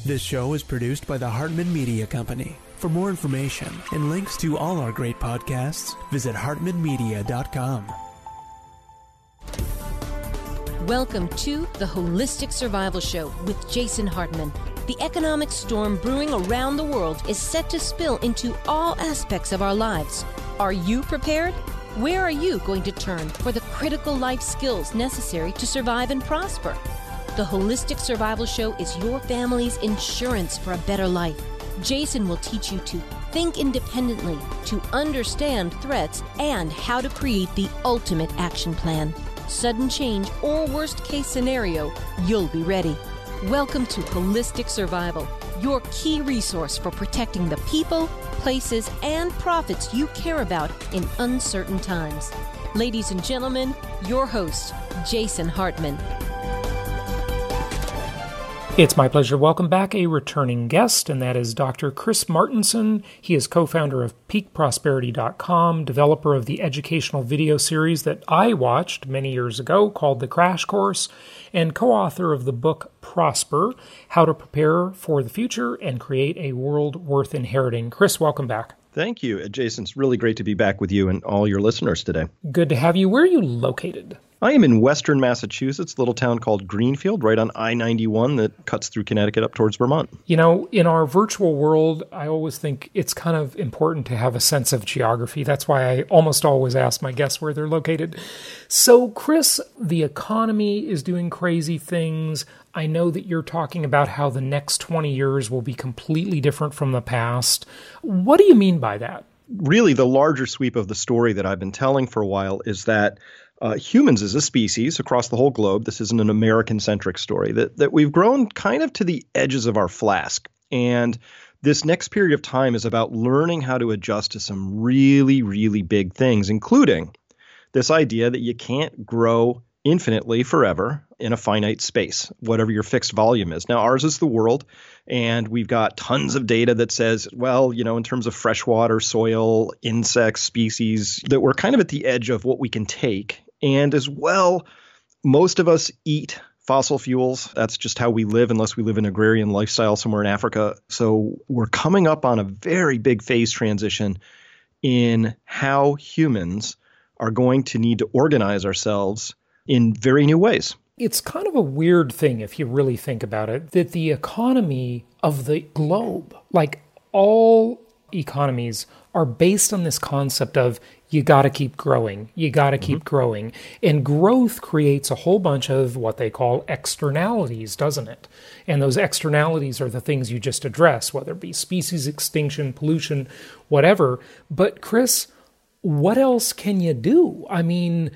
This show is produced by the Hartman Media Company. For more information and links to all our great podcasts, visit hartmanmedia.com. Welcome to the Holistic Survival Show with Jason Hartman. The economic storm brewing around the world is set to spill into all aspects of our lives. Are you prepared? Where are you going to turn for the critical life skills necessary to survive and prosper? The Holistic Survival Show is your family's insurance for a better life. Jason will teach you to think independently, to understand threats, and how to create the ultimate action plan. Sudden change or worst case scenario, you'll be ready. Welcome to Holistic Survival, your key resource for protecting the people, places, and profits you care about in uncertain times. Ladies and gentlemen, your host, Jason Hartman. It's my pleasure to welcome back a returning guest, and that is Dr. Chris Martenson. He is co-founder of PeakProsperity.com, developer of the educational video series that I watched many years ago called The Crash Course, and co-author of the book Prosper, How to Prepare for the Future and Create a World Worth Inheriting. Chris, welcome back. Thank you, Jason. It's really great to be back with you and all your listeners today. Good to have you. Where are you located? I am in western Massachusetts, a little town called Greenfield, right on I-91 that cuts through Connecticut up towards Vermont. You know, in our virtual world, I always think it's kind of important to have a sense of geography. That's why I almost always ask my guests where they're located. So, Chris, the economy is doing crazy things. I know that you're talking about how the next 20 years will be completely different from the past. What do you mean by that? Really, the larger sweep of the story that I've been telling for a while is that humans as a species across the whole globe, this isn't an American-centric story, that we've grown kind of to the edges of our flask. And this next period of time is about learning how to adjust to some really, really big things, including this idea that you can't grow infinitely forever in a finite space, whatever your fixed volume is. Now, ours is the world, and we've got tons of data that says, well, you know, in terms of freshwater, soil, insects, species, that we're kind of at the edge of what we can take. And as well, most of us eat fossil fuels. That's just how we live, unless we live an agrarian lifestyle somewhere in Africa. So we're coming up on a very big phase transition in how humans are going to need to organize ourselves in very new ways. It's kind of a weird thing, if you really think about it, that the economy of the globe, like all economies, are based on this concept of you got to keep growing, you got to keep growing. And growth creates a whole bunch of what they call externalities, doesn't it? And those externalities are the things you just addressed, whether it be species extinction, pollution, whatever. But Chris, what else can you do? I mean,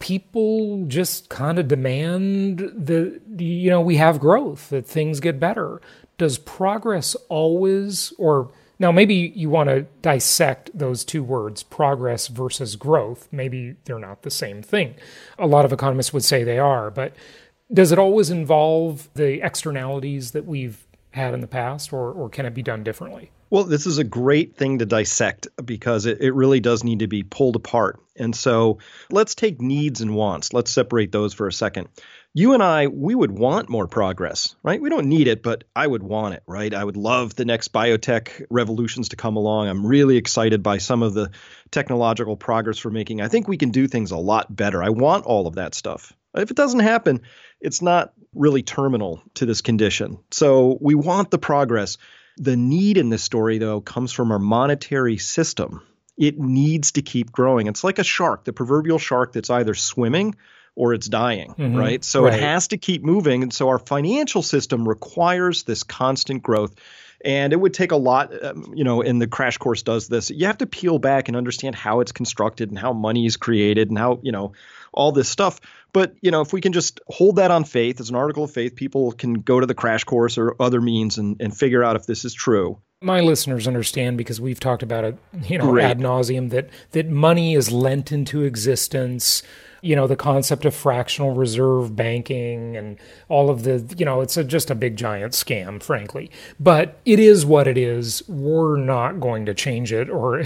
people just kind of demand that, you know, we have growth, that things get better. Does progress always, or now maybe you want to dissect those two words, progress versus growth. Maybe they're not the same thing. A lot of economists would say they are, but does it always involve the externalities that we've had in the past, or can it be done differently? Well, this is a great thing to dissect because it really does need to be pulled apart. And so let's take needs and wants. Let's separate those for a second. You and I, we would want more progress, right? We don't need it, but I would want it, right? I would love the next biotech revolutions to come along. I'm really excited by some of the technological progress we're making. I think we can do things a lot better. I want all of that stuff. If it doesn't happen, it's not really terminal to this condition. So we want the progress. The need in this story, though, comes from our monetary system. It needs to keep growing. It's like a shark, the proverbial shark that's either swimming or it's dying, right? So it has to keep moving. And so our financial system requires this constant growth. And it would take a lot, and the Crash Course does this. You have to peel back and understand how it's constructed and how money is created and how, all this stuff. But, if we can just hold that on faith as an article of faith, people can go to the Crash Course or other means and figure out if this is true. My listeners understand, because we've talked about it, ad nauseum, that money is lent into existence. The concept of fractional reserve banking and all of the, it's just a big giant scam, frankly. But it is what it is. We're not going to change it or,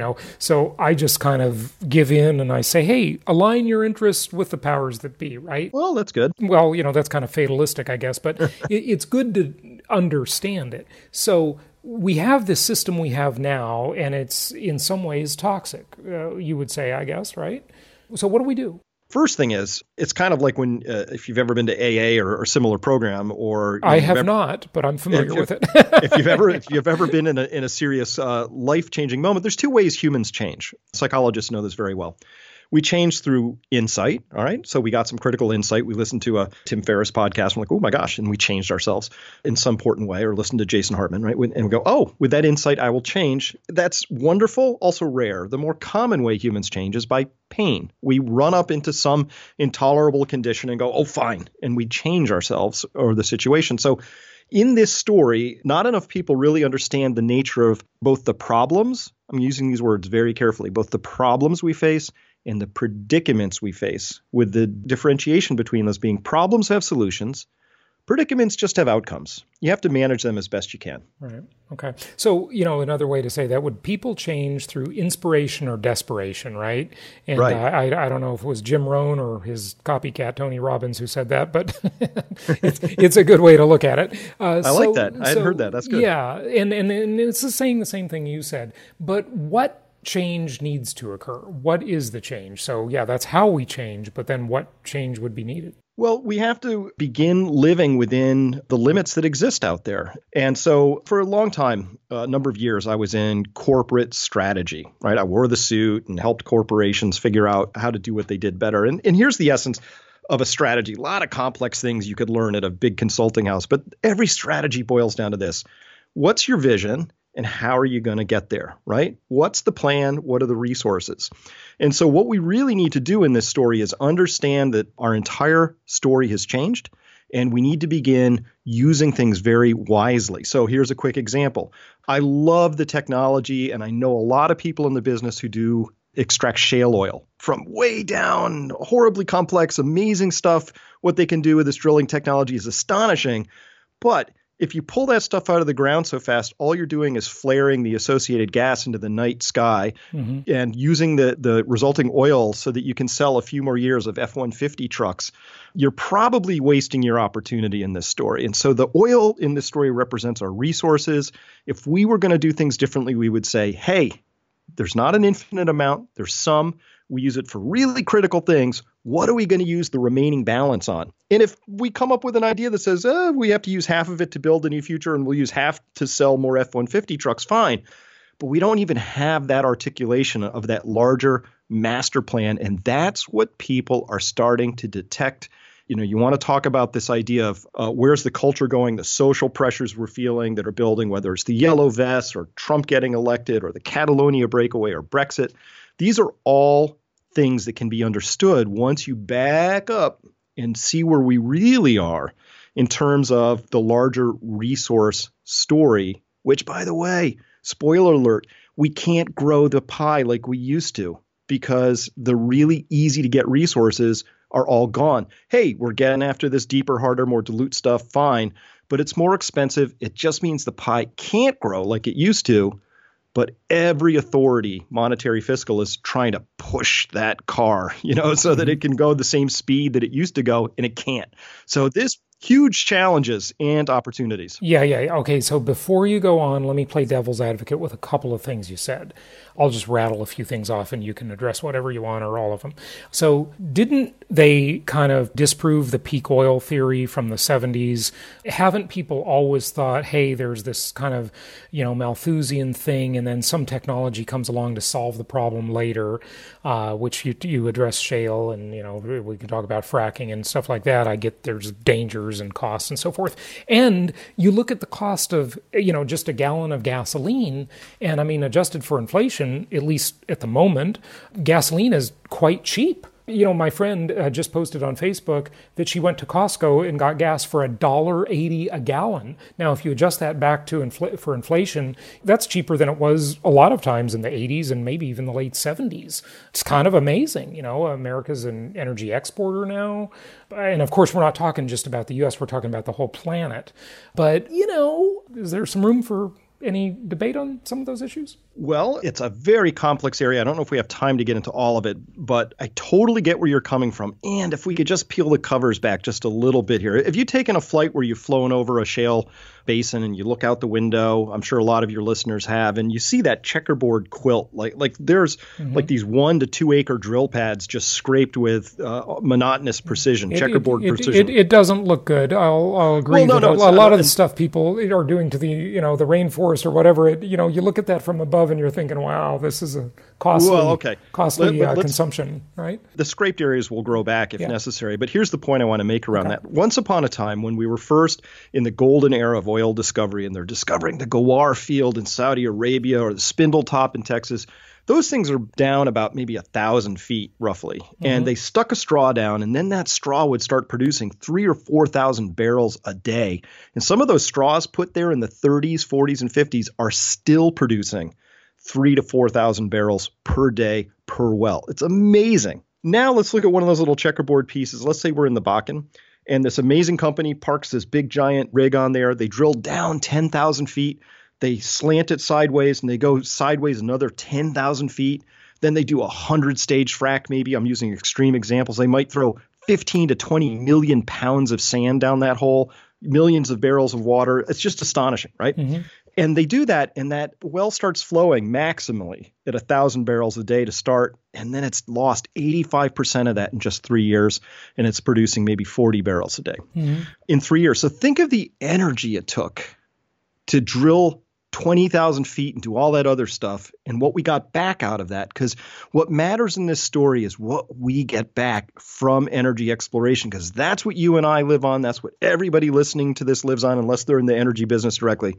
so I just kind of give in and I say, hey, align your interests with the powers that be, right? Well, that's good. Well, that's kind of fatalistic, I guess. But it's good to understand it. So we have this system we have now, and it's in some ways toxic, you would say, I guess, right? So what do we do? First thing is, it's kind of like when, if you've ever been to AA or similar program, or I have not, but I'm familiar with it. if you've ever been in a serious life-changing moment, there's two ways humans change. Psychologists know this very well. We change through insight, all right? So we got some critical insight. We listened to a Tim Ferriss podcast. We're like, oh my gosh, and we changed ourselves in some important way, or listened to Jason Hartman, right? And we go, oh, with that insight, I will change. That's wonderful, also rare. The more common way humans change is by pain. We run up into some intolerable condition and go, oh, fine, and we change ourselves or the situation. So in this story, not enough people really understand the nature of both the problems, I'm using these words very carefully, both the problems we face and the predicaments we face, with the differentiation between those being problems have solutions, predicaments just have outcomes. You have to manage them as best you can. Right. Okay. So, another way to say that would people change through inspiration or desperation, right? And right. I don't know if it was Jim Rohn or his copycat, Tony Robbins, who said that, but it's a good way to look at it. I like that. I hadn't heard that. That's good. Yeah. And it's saying the same thing you said. But what change needs to occur? What is the change? So yeah, that's how we change, but then what change would be needed? Well, we have to begin living within the limits that exist out there. And so for a long time, a number of years, I was in corporate strategy, right? I wore the suit and helped corporations figure out how to do what they did better. And here's the essence of a strategy. A lot of complex things you could learn at a big consulting house, but every strategy boils down to this. What's your vision? And how are you going to get there, right? What's the plan? What are the resources? And so what we really need to do in this story is understand that our entire story has changed, and we need to begin using things very wisely. So here's a quick example. I love the technology, and I know a lot of people in the business who do extract shale oil from way down, horribly complex, amazing stuff. What they can do with this drilling technology is astonishing. But if you pull that stuff out of the ground so fast, all you're doing is flaring the associated gas into the night sky and using the resulting oil so that you can sell a few more years of F-150 trucks. You're probably wasting your opportunity in this story. And so the oil in this story represents our resources. If we were going to do things differently, we would say, hey, there's not an infinite amount. There's some. We use it for really critical things. What are we going to use the remaining balance on? And if we come up with an idea that says, we have to use half of it to build a new future and we'll use half to sell more F-150 trucks, fine. But we don't even have that articulation of that larger master plan. And that's what people are starting to detect. You want to talk about this idea of where's the culture going, the social pressures we're feeling that are building, whether it's the yellow vests or Trump getting elected or the Catalonia breakaway or Brexit. These are all things that can be understood once you back up and see where we really are in terms of the larger resource story, which, by the way, spoiler alert, we can't grow the pie like we used to because the really easy to get resources are all gone. Hey, we're getting after this deeper, harder, more dilute stuff, fine, but it's more expensive. It just means the pie can't grow like it used to. But every authority, monetary, fiscal, is trying to push that car, so that it can go the same speed that it used to go, and it can't. So this huge challenges and opportunities. Yeah. Okay, so before you go on, let me play devil's advocate with a couple of things you said. I'll just rattle a few things off and you can address whatever you want or all of them. So didn't they kind of disprove the peak oil theory from the 70s? Haven't people always thought, hey, there's this kind of, Malthusian thing, and then some technology comes along to solve the problem later, which you address shale and, we can talk about fracking and stuff like that. I get there's dangers and costs and so forth. And you look at the cost of, just a gallon of gasoline, and adjusted for inflation, at least at the moment, gasoline is quite cheap. My friend just posted on Facebook that she went to Costco and got gas for $1.80 a gallon. Now, if you adjust that back to for inflation, that's cheaper than it was a lot of times in the 80s and maybe even the late 70s. It's kind of amazing. America's an energy exporter now. And of course, we're not talking just about the U.S., we're talking about the whole planet. But, is there some room for any debate on some of those issues? Well, it's a very complex area. I don't know if we have time to get into all of it, but I totally get where you're coming from. And if we could just peel the covers back just a little bit here. If you've taken a flight where you've flown over a shale basin and you look out the window, I'm sure a lot of your listeners have, and you see that checkerboard quilt, like there's like these 1 to 2 acre drill pads just scraped with monotonous precision, checkerboard precision. It doesn't look good. I'll agree. Well, a lot of the stuff people are doing to the the rainforest or whatever. You look at that from above and you're thinking, wow, this is a costly consumption, right? The scraped areas will grow back if necessary. But here's the point I want to make around that. Once upon a time, when we were first in the golden era of oil discovery, and they're discovering the Ghawar field in Saudi Arabia or the Spindletop in Texas, those things are down about maybe 1,000 feet roughly. And they stuck a straw down, and then that straw would start producing 3,000 or 4,000 barrels a day. And some of those straws put there in the 30s, 40s, and 50s are still producing 3,000 to 4,000 barrels per day per well. It's amazing. Now let's look at one of those little checkerboard pieces. Let's say we're in the Bakken, and this amazing company parks this big giant rig on there. They drill down 10,000 feet. They slant it sideways, and they go sideways another 10,000 feet. Then they do a 100-stage frac maybe. I'm using extreme examples. They might throw 15 to 20 million pounds of sand down that hole, millions of barrels of water. It's just astonishing, right? And they do that, and that well starts flowing maximally at 1,000 barrels a day to start, and then it's lost 85% of that in just 3 years, and it's producing maybe 40 barrels a day in 3 years. So think of the energy it took to drill 20,000 feet and do all that other stuff, and what we got back out of that. Because what matters in this story is what we get back from energy exploration, because that's what you and I live on. That's what everybody listening to this lives on, unless they're in the energy business directly.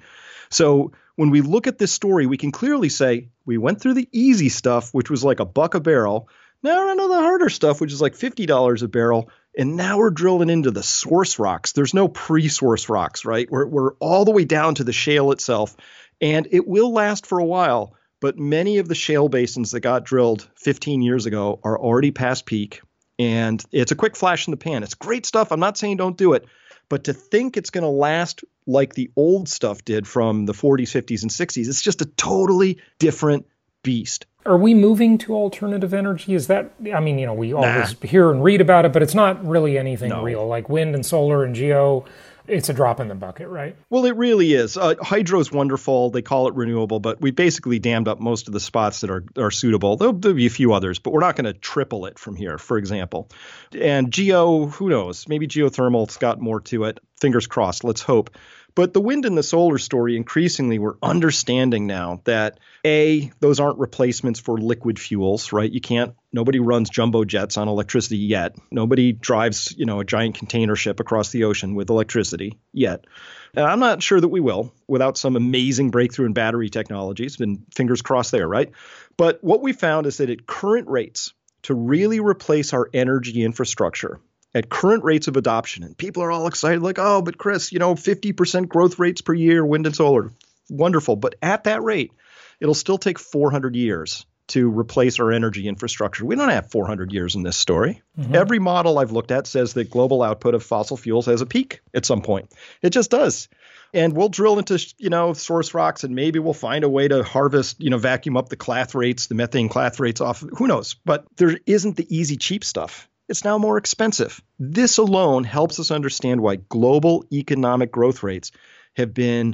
So when we look at this story, we can clearly say we went through the easy stuff, which was like $1 a barrel. Now we're into the harder stuff, which is like $50 a barrel. And now we're drilling into the source rocks. There's no pre-source rocks, right? We're all the way down to the shale itself. And it will last for a while, but many of the shale basins that got drilled 15 years ago are already past peak. And it's a quick flash in the pan. It's great stuff. I'm not saying don't do it. But to think it's going to last like the old stuff did from the 40s, 50s, and 60s, it's just a totally different beast. Are we moving to alternative energy? Is that, we always hear and read about it, but it's not really anything real. Like wind and solar and geo, it's a drop in the bucket, right? Well, it really is. Hydro's wonderful. They call it renewable, but we basically dammed up most of the spots that are suitable. There'll be a few others, but we're not going to triple it from here, for example. And geo, who knows? Maybe geothermal's got more to it. Fingers crossed. Let's hope. But the wind and the solar story, increasingly, we're understanding now that, A, those aren't replacements for liquid fuels, right? Nobody runs jumbo jets on electricity yet. Nobody drives, a giant container ship across the ocean with electricity yet. And I'm not sure that we will without some amazing breakthrough in battery technologies, and fingers crossed there, right? But what we found is that at current rates, to really replace our energy infrastructure, at current rates of adoption, and people are all excited, like, oh, but Chris, 50% growth rates per year, wind and solar, wonderful. But at that rate, it'll still take 400 years to replace our energy infrastructure. We don't have 400 years in this story. Every model I've looked at says that global output of fossil fuels has a peak at some point. It just does. And we'll drill into, source rocks, and maybe we'll find a way to harvest, vacuum up the clathorates, the methane clathorates off. Who knows? But there isn't the easy, cheap stuff. It's now more expensive. This alone helps us understand why global economic growth rates have been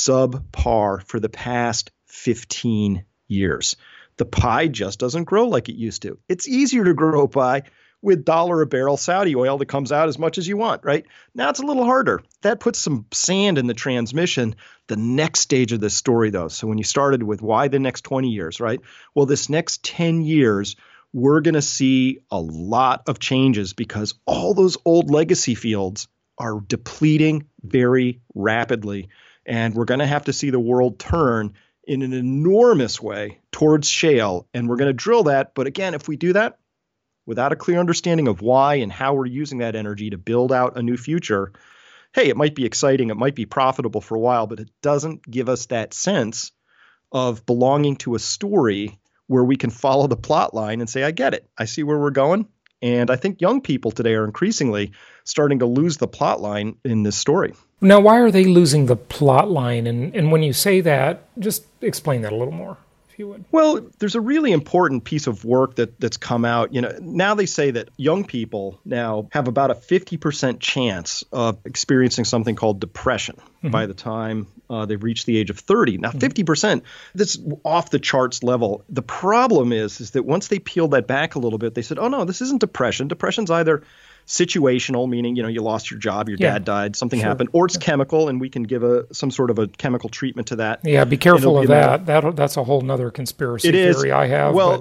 subpar for the past 15 years. The pie just doesn't grow like it used to. It's easier to grow pie with $1 a barrel Saudi oil that comes out as much as you want, right? Now it's a little harder. That puts some sand in the transmission. The next stage of this story, though, so when you started with why the next 20 years, right? Well, this next 10 years, we're going to see a lot of changes because all those old legacy fields are depleting very rapidly. And we're going to have to see the world turn in an enormous way towards shale. And we're going to drill that. But again, if we do that without a clear understanding of why and how we're using that energy to build out a new future, hey, it might be exciting. It might be profitable for a while, but it doesn't give us that sense of belonging to a story where we can follow the plot line and say, I get it. I see where we're going. And I think young people today are increasingly starting to lose the plot line in this story. Now, why are they losing the plot line? And when you say that, just explain that a little more. if you would. Well, there's a really important piece of work that's come out. Now they say that young people now have about a 50% chance of experiencing something called depression by the time they've reached the age of 30. Now, 50%, that's off the charts level. The problem is that once they peeled that back a little bit, they said, oh, no, this isn't depression. Depression's either situational, meaning, you lost your job, your dad died, something happened, or it's chemical, and we can give some sort of a chemical treatment to that. Yeah, be careful of that. That's a whole nother conspiracy theory I have. Well,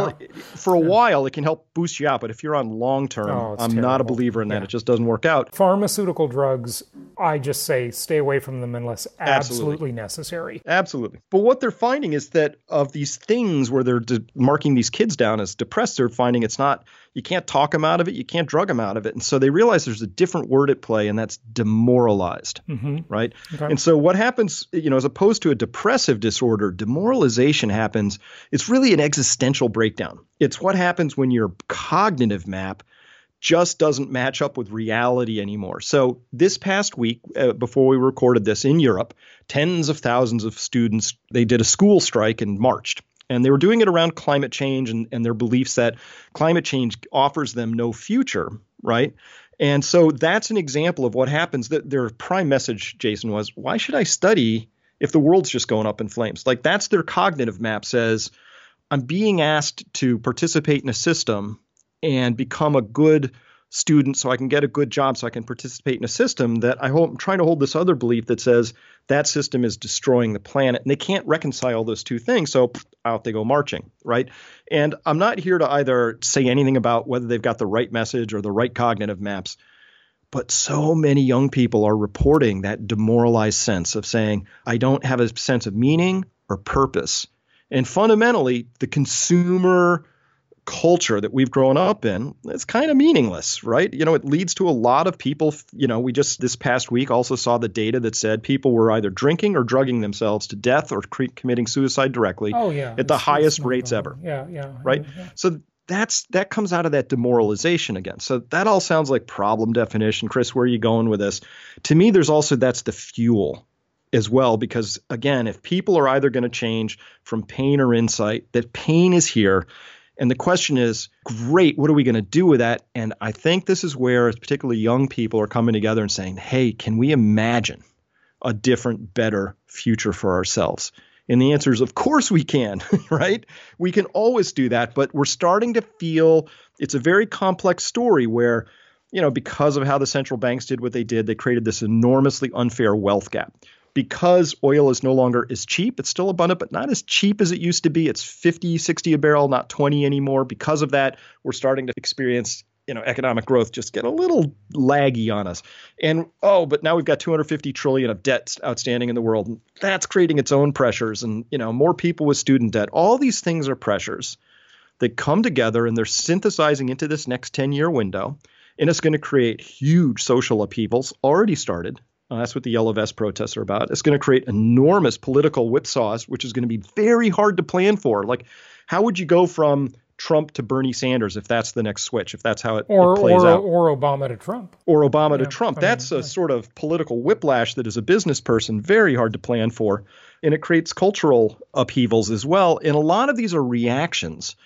for a while, it can help boost you out, but if you're on long term, I'm terrible. not a believer in that. It just doesn't work out. Pharmaceutical drugs, I just say stay away from them unless absolutely necessary. Absolutely. But what they're finding is that of these things where they're marking these kids down as depressed, they're finding it's not, you can't talk them out of it, you can't drug them out of it. And so they realize there's a different word at play, and that's demoralized, right? Okay. And so what happens, as opposed to a depressive disorder, demoralization happens. It's really an existential breakdown. It's what happens when your cognitive map just doesn't match up with reality anymore. So this past week, before we recorded this in Europe, tens of thousands of students, they did a school strike and marched. And they were doing it around climate change and their beliefs that climate change offers them no future, right? And so that's an example of what happens. That their prime message, Jason, was, why should I study if the world's just going up in flames? Like, that's their cognitive map says, I'm being asked to participate in a system and become a good student so I can get a good job, so I can participate in a system that I'm trying to hold this other belief that says that system is destroying the planet. And they can't reconcile those two things. So out they go marching, right? And I'm not here to either say anything about whether they've got the right message or the right cognitive maps, but so many young people are reporting that demoralized sense of saying, I don't have a sense of meaning or purpose. And fundamentally, the consumer culture that we've grown up in, it's kind of meaningless, right? It leads to a lot of people, we just this past week also saw the data that said people were either drinking or drugging themselves to death or committing suicide directly at the highest rates ever. Yeah. Right? Yeah. So that comes out of that demoralization again. So that all sounds like problem definition. Chris, where are you going with this? To me, that's the fuel as well, because again, if people are either going to change from pain or insight, that pain is here. And the question is, great, what are we going to do with that? And I think this is where particularly young people are coming together and saying, hey, can we imagine a different, better future for ourselves? And the answer is, of course we can, right? We can always do that. But we're starting to feel it's a very complex story where, because of how the central banks did what they did, they created this enormously unfair wealth gap. Because oil is no longer as cheap, it's still abundant, but not as cheap as it used to be. It's 50, 60 a barrel, not 20 anymore. Because of that, we're starting to experience, economic growth just get a little laggy on us. And, but now we've got 250 trillion of debt outstanding in the world. That's creating its own pressures and, more people with student debt. All these things are pressures that come together and they're synthesizing into this next 10-year window. And it's going to create huge social upheavals, already started. That's what the Yellow Vest protests are about. It's going to create enormous political whipsaws, which is going to be very hard to plan for. Like, how would you go from Trump to Bernie Sanders if that's the next switch, if that's how it plays out? Or Obama to Trump. Or Obama to Trump. That's a sort of political whiplash that, as a business person, very hard to plan for. And it creates cultural upheavals as well. And a lot of these are reactions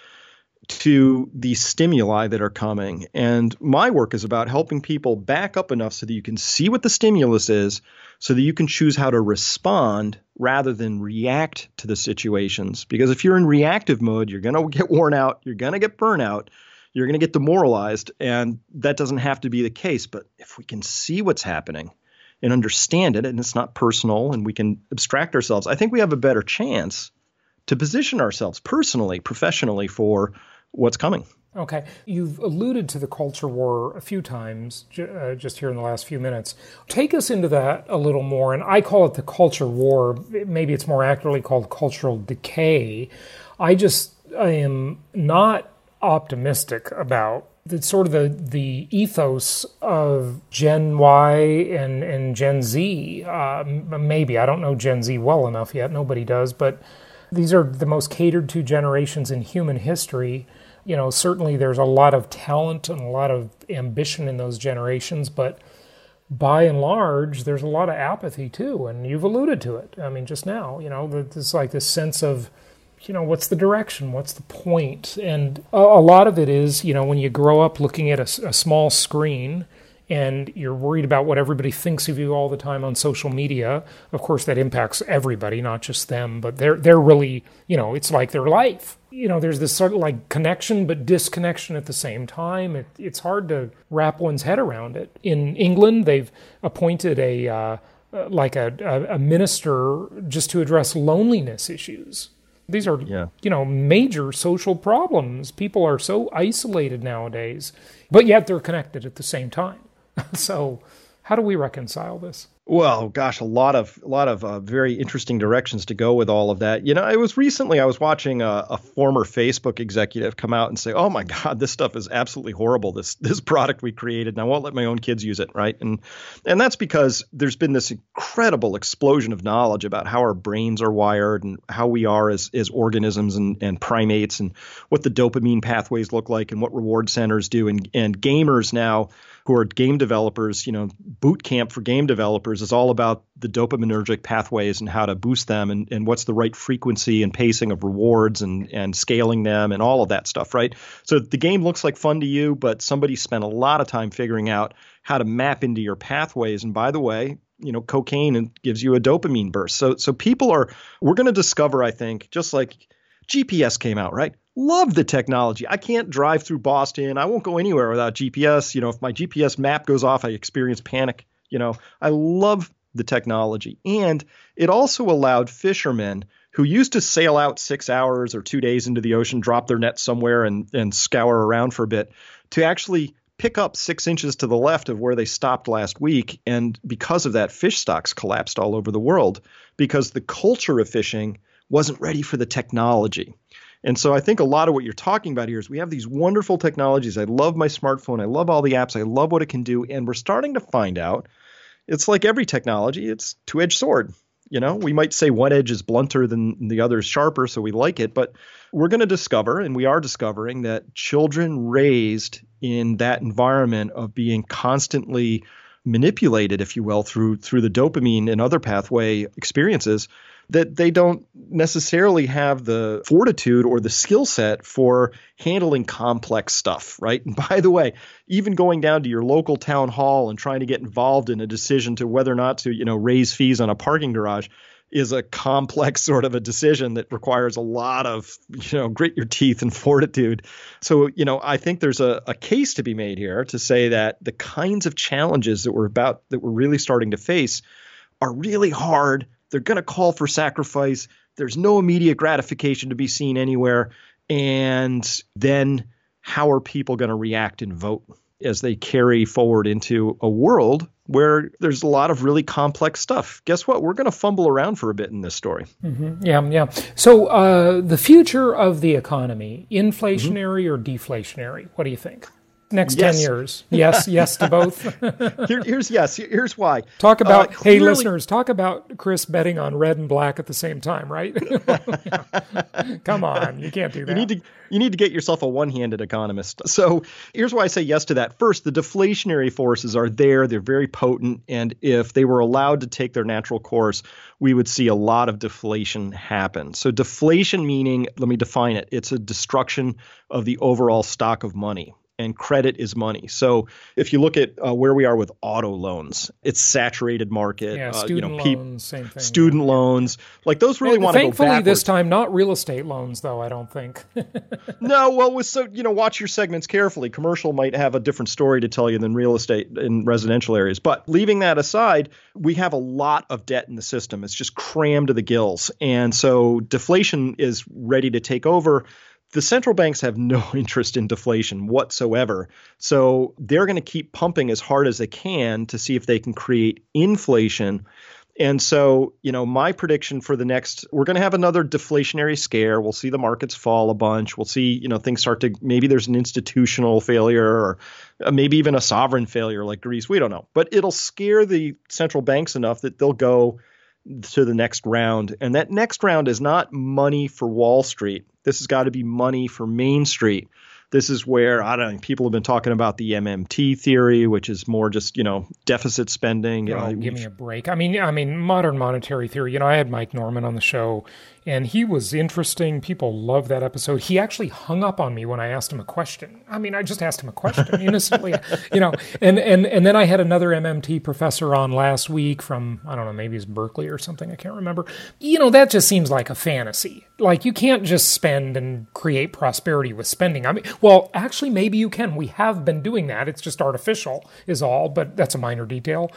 to the stimuli that are coming. And my work is about helping people back up enough so that you can see what the stimulus is, so that you can choose how to respond rather than react to the situations. Because if you're in reactive mode, you're going to get worn out, you're going to get burnout, you're going to get demoralized, and that doesn't have to be the case. But if we can see what's happening and understand it, and it's not personal, and we can abstract ourselves, I think we have a better chance to position ourselves personally, professionally for what's coming. Okay. You've alluded to the culture war a few times just here in the last few minutes. Take us into that a little more. And I call it the culture war. Maybe it's more accurately called cultural decay. I am not optimistic about the ethos of Gen Y and Gen Z. Maybe. I don't know Gen Z well enough yet. Nobody does. But these are the most catered to generations in human history. Certainly there's a lot of talent and a lot of ambition in those generations, but by and large, there's a lot of apathy too. And you've alluded to it. I mean, just now, there's like this sense of what's the direction? What's the point? And a lot of it is, when you grow up looking at a small screen and you're worried about what everybody thinks of you all the time on social media, of course that impacts everybody, not just them, but they're really, it's like their life. There's this sort of like connection but disconnection at the same time. It's hard to wrap one's head around it. In England, they've appointed a minister just to address loneliness issues. These are, major social problems. People are so isolated nowadays, but yet they're connected at the same time. So how do we reconcile this? Well, gosh, a lot of very interesting directions to go with all of that. It was recently I was watching a former Facebook executive come out and say, "Oh my God, this stuff is absolutely horrible. This product we created, and I won't let my own kids use it." Right, and that's because there's been this incredible explosion of knowledge about how our brains are wired and how we are as organisms and primates, and what the dopamine pathways look like, and what reward centers do, and gamers now, who are game developers, boot camp for game developers is all about the dopaminergic pathways and how to boost them and what's the right frequency and pacing of rewards and scaling them and all of that stuff, right? So the game looks like fun to you, but somebody spent a lot of time figuring out how to map into your pathways. And by the way, cocaine gives you a dopamine burst. So we're going to discover, I think, just like GPS came out, right? Love the technology. I can't drive through Boston. I won't go anywhere without GPS. If my GPS map goes off, I experience panic. I love the technology. And it also allowed fishermen who used to sail out 6 hours or 2 days into the ocean, drop their net somewhere and scour around for a bit, to actually pick up 6 inches to the left of where they stopped last week. And because of that, fish stocks collapsed all over the world because the culture of fishing wasn't ready for the technology. And so I think a lot of what you're talking about here is we have these wonderful technologies. I love my smartphone. I love all the apps. I love what it can do. And we're starting to find out it's like every technology. It's two-edged sword. We might say one edge is blunter than the other is sharper, so we like it. But we're going to discover, and we are discovering, that children raised in that environment of being constantly manipulated, if you will, through the dopamine and other pathway experiences, that they don't necessarily have the fortitude or the skill set for handling complex stuff, right? And by the way, even going down to your local town hall and trying to get involved in a decision to whether or not to, raise fees on a parking garage is a complex sort of a decision that requires a lot of, grit your teeth and fortitude. So, I think there's a case to be made here to say that the kinds of challenges that we're really starting to face are really hard. They're going to call for sacrifice. There's no immediate gratification to be seen anywhere. And then how are people going to react and vote as they carry forward into a world where there's a lot of really complex stuff? Guess what? We're going to fumble around for a bit in this story. Mm-hmm. Yeah. So the future of the economy, inflationary or deflationary? What do you think? Next 10 years. Yes to both. Here's why. Talk about, hey, listeners, talk about Chris betting on red and black at the same time, right? Come on, you can't do that. You need to get yourself a one-handed economist. So here's why I say yes to that. First, the deflationary forces are there. They're very potent. And if they were allowed to take their natural course, we would see a lot of deflation happen. So deflation meaning, let me define it. It's a destruction of the overall stock of money. And credit is money. So if you look at where we are with auto loans, it's saturated market. Yeah, student loans, same thing. Student loans, like those really want to go backwards. Thankfully this time, not real estate loans, though, I don't think. No, well, watch your segments carefully. Commercial might have a different story to tell you than real estate in residential areas. But leaving that aside, we have a lot of debt in the system. It's just crammed to the gills. And so deflation is ready to take over. The central banks have no interest in deflation whatsoever. So they're going to keep pumping as hard as they can to see if they can create inflation. And so, my prediction for we're going to have another deflationary scare. We'll see the markets fall a bunch. We'll see, things start to, maybe there's an institutional failure or maybe even a sovereign failure like Greece. We don't know. But it'll scare the central banks enough that they'll go to the next round. And that next round is not money for Wall Street. This has got to be money for Main Street. This is where, I don't know, people have been talking about the MMT theory, which is more just, deficit spending. Give me a break. I mean, modern monetary theory, I had Mike Norman on the show, and he was interesting. People love that episode. He actually hung up on me when I asked him a question. I mean, I just asked him a question innocently, and then I had another MMT professor on last week from, I don't know, maybe it's Berkeley or something. I can't remember. That just seems like a fantasy. Like, you can't just spend and create prosperity with spending. I mean, well, actually, maybe you can. We have been doing that. It's just artificial is all, but that's a minor detail.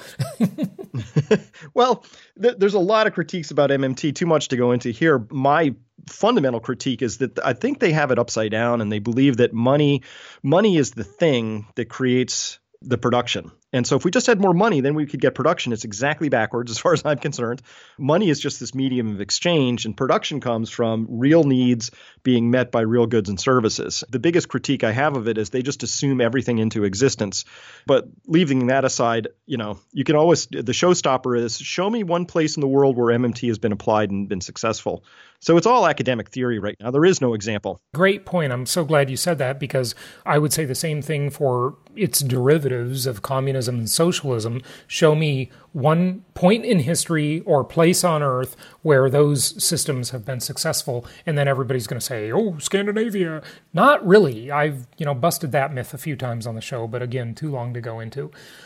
Well, there's a lot of critiques about MMT, too much to go into here. My fundamental critique is that I think they have it upside down, and they believe that money is the thing that creates the production. And so if we just had more money, then we could get production. It's exactly backwards as far as I'm concerned. Money is just this medium of exchange, and production comes from real needs being met by real goods and services. The biggest critique I have of it is they just assume everything into existence. But leaving that aside, you can always, the showstopper is show me one place in the world where MMT has been applied and been successful. So it's all academic theory right now. There is no example. Great point. I'm so glad you said that, because I would say the same thing for its derivatives of communism and socialism. Show me one point in history or place on earth where those systems have been successful, and then everybody's going to say, oh, Scandinavia. Not really. I've, busted that myth a few times on the show, but again, too long to go into.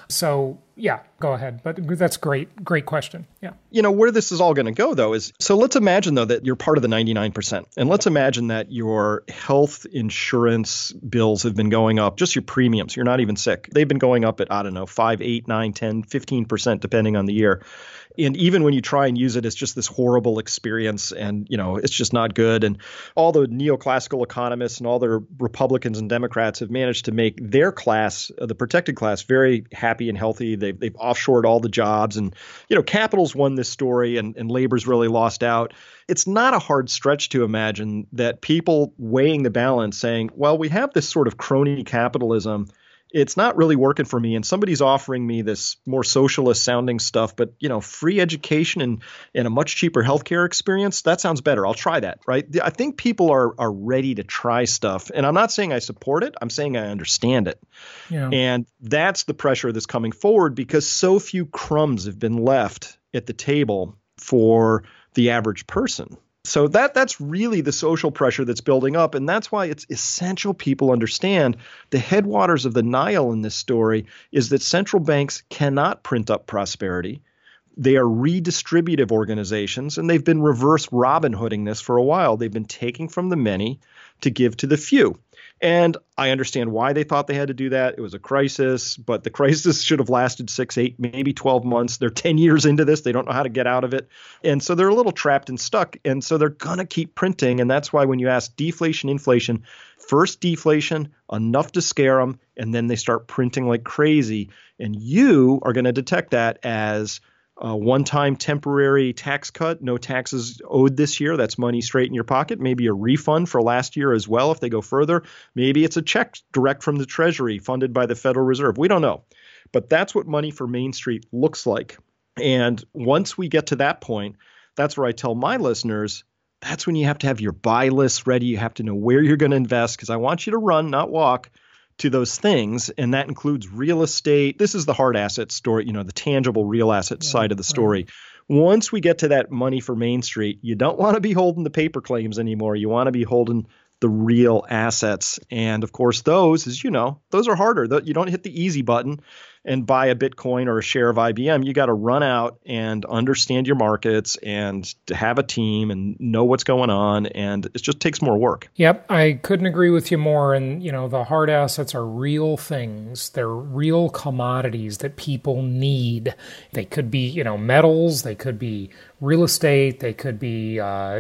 So yeah, go ahead. But that's great question. Yeah. Where this is all going to go, though, is, so let's imagine, though, that you're part of the 99%. And let's imagine that your health insurance bills have been going up, just your premiums. You're not even sick. They've been going up at, 5, 8, 9, 10, 15%, depending on the year. And even when you try and use it, it's just this horrible experience, and, it's just not good. And all the neoclassical economists and all the Republicans and Democrats have managed to make their class, the protected class, very happy and healthy. They've offshored all the jobs, and, capital's won this story, and labor's really lost out. It's not a hard stretch to imagine that people weighing the balance saying, well, we have this sort of crony capitalism. It's not really working for me, and somebody's offering me this more socialist sounding stuff, but, free education and a much cheaper healthcare experience, that sounds better. I'll try that, right? I think people are ready to try stuff, and I'm not saying I support it. I'm saying I understand it. Yeah. And that's the pressure that's coming forward, because so few crumbs have been left at the table for the average person. So that's really the social pressure that's building up. And that's why it's essential people understand the headwaters of the Nile in this story is that central banks cannot print up prosperity. They are redistributive organizations, and they've been reverse Robin Hooding this for a while. They've been taking from the many to give to the few. And I understand why they thought they had to do that. It was a crisis, but the crisis should have lasted 6, 8, maybe 12 months. They're 10 years into this. They don't know how to get out of it. And so they're a little trapped and stuck. And so they're going to keep printing. And that's why when you ask deflation, inflation, first deflation, enough to scare them, and then they start printing like crazy. And you are going to detect that as a one-time temporary tax cut, no taxes owed this year. That's money straight in your pocket. Maybe a refund for last year as well if they go further. Maybe it's a check direct from the Treasury funded by the Federal Reserve. We don't know. But that's what money for Main Street looks like. And once we get to that point, that's where I tell my listeners, that's when you have to have your buy list ready. You have to know where you're going to invest, because I want you to run, not walk, to those things. And that includes real estate. This is the hard asset story, the tangible real asset side of the story. Right. Once we get to that money for Main Street, you don't want to be holding the paper claims anymore. You want to be holding the real assets. And of course, those, as you know, those are harder. You don't hit the easy button and buy a Bitcoin or a share of IBM. You got to run out and understand your markets and to have a team and know what's going on. And it just takes more work. Yep. I couldn't agree with you more. And, the hard assets are real things. They're real commodities that people need. They could be, metals. They could be real estate. They could be,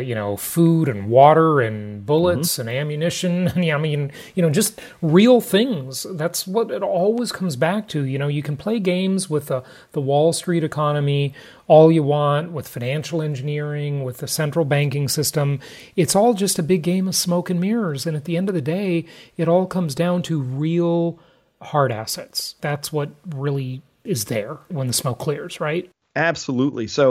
food and water and bullets and ammunition. Just real things. That's what it always comes back to. You can play games with the Wall Street economy all you want, with financial engineering, with the central banking system. It's all just a big game of smoke and mirrors. And at the end of the day, it all comes down to real hard assets. That's what really is there when the smoke clears, right? Absolutely. So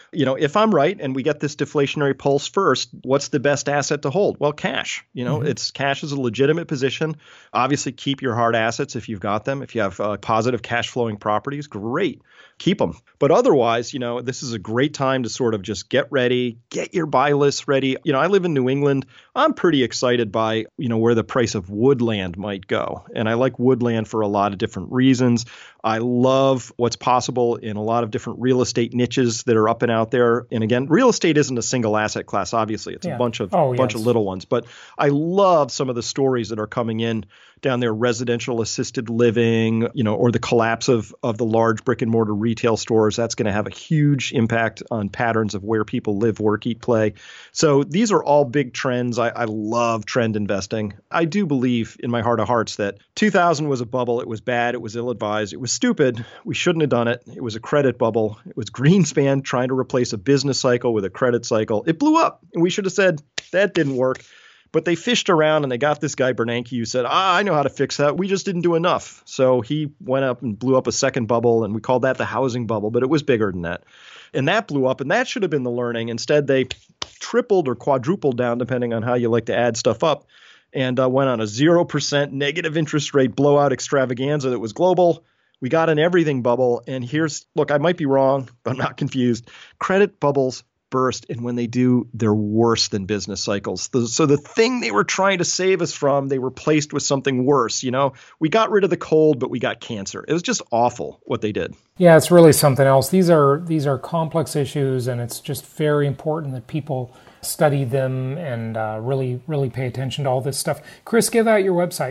If I'm right and we get this deflationary pulse first, what's the best asset to hold? Well, cash. Cash is a legitimate position. Obviously, keep your hard assets if you've got them. If you have positive cash flowing properties, great. Keep them. But otherwise, this is a great time to sort of just get ready, get your buy list ready. I live in New England. I'm pretty excited by, where the price of woodland might go. And I like woodland for a lot of different reasons. I love what's possible in a lot of different real estate niches that are up and out there. And again, real estate isn't a single asset class. Obviously, it's a bunch of little ones. But I love some of the stories that are coming in down there, residential assisted living, or the collapse of the large brick and mortar retail stores. That's going to have a huge impact on patterns of where people live, work, eat, play. So these are all big trends. I love trend investing. I do believe in my heart of hearts that 2000 was a bubble. It was bad. It was ill-advised. It was stupid. We shouldn't have done it. It was a credit bubble. It was Greenspan trying to replace a business cycle with a credit cycle. It blew up. And we should have said that didn't work. But they fished around and they got this guy Bernanke who said, I know how to fix that. We just didn't do enough. So he went up and blew up a second bubble, and we called that the housing bubble, but it was bigger than that. And that blew up, and that should have been the learning. Instead, they tripled or quadrupled down, depending on how you like to add stuff up, and went on a 0% negative interest rate blowout extravaganza that was global. We got an everything bubble. And look, I might be wrong, but I'm not confused. Credit bubbles burst, and when they do, they're worse than business cycles. So the thing they were trying to save us from, they replaced with something worse. We got rid of the cold, but we got cancer. It was just awful what they did. Yeah, it's really something else. These are complex issues, and it's just very important that people study them and really pay attention to all this stuff. Chris, give out your website.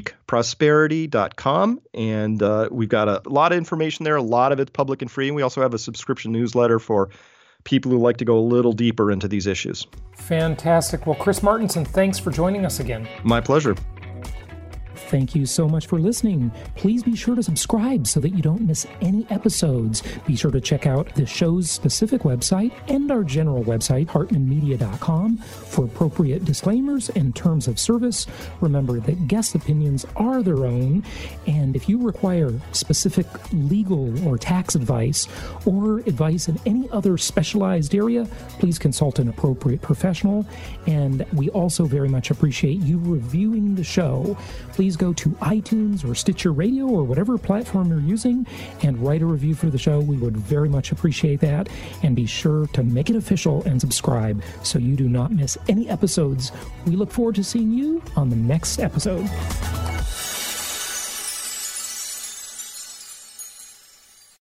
peakprosperity.com, and we've got a lot of information there. A lot of it's public and free. And we also have a subscription newsletter for people who like to go a little deeper into these issues. Fantastic. Well, Chris Martenson, thanks for joining us again. My pleasure. Thank you so much for listening. Please be sure to subscribe so that you don't miss any episodes. Be sure to check out the show's specific website and our general website, hartmanmedia.com, for appropriate disclaimers and terms of service. Remember that guest opinions are their own, and if you require specific legal or tax advice or advice in any other specialized area, please consult an appropriate professional. And we also very much appreciate you reviewing the show. Please go to iTunes or Stitcher Radio or whatever platform you're using and write a review for the show. We would very much appreciate that. And be sure to make it official and subscribe so you do not miss any episodes. We look forward to seeing you on the next episode.